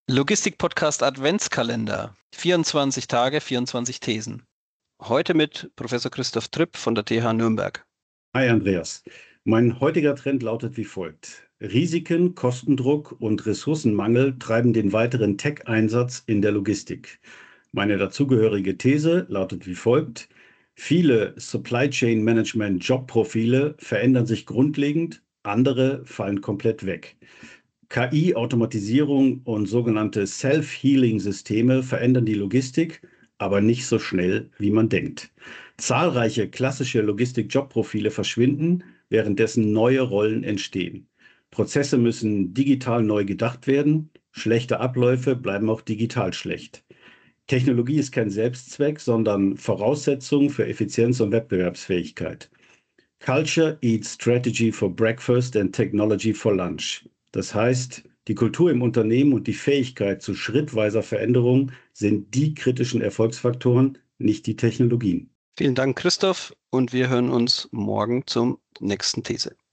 Logistik-Podcast Adventskalender. 24 Tage, 24 Thesen. Heute mit Professor Christoph Tripp von der TH Nürnberg. Hi Andreas. Mein heutiger Trend lautet wie folgt. Risiken, Kostendruck und Ressourcenmangel treiben den weiteren Tech-Einsatz in der Logistik. Meine dazugehörige These lautet wie folgt. Viele Supply Chain Management Jobprofile verändern sich grundlegend, andere fallen komplett weg. KI, Automatisierung und sogenannte Self-Healing-Systeme verändern die Logistik, aber nicht so schnell, wie man denkt. Zahlreiche klassische Logistik-Jobprofile verschwinden, währenddessen neue Rollen entstehen. Prozesse müssen digital neu gedacht werden, schlechte Abläufe bleiben auch digital schlecht. Technologie ist kein Selbstzweck, sondern Voraussetzung für Effizienz und Wettbewerbsfähigkeit. Culture eats strategy for breakfast and technology for lunch. Das heißt, die Kultur im Unternehmen und die Fähigkeit zu schrittweiser Veränderung sind die kritischen Erfolgsfaktoren, nicht die Technologien. Vielen Dank, Christoph, und wir hören uns morgen zum nächsten These.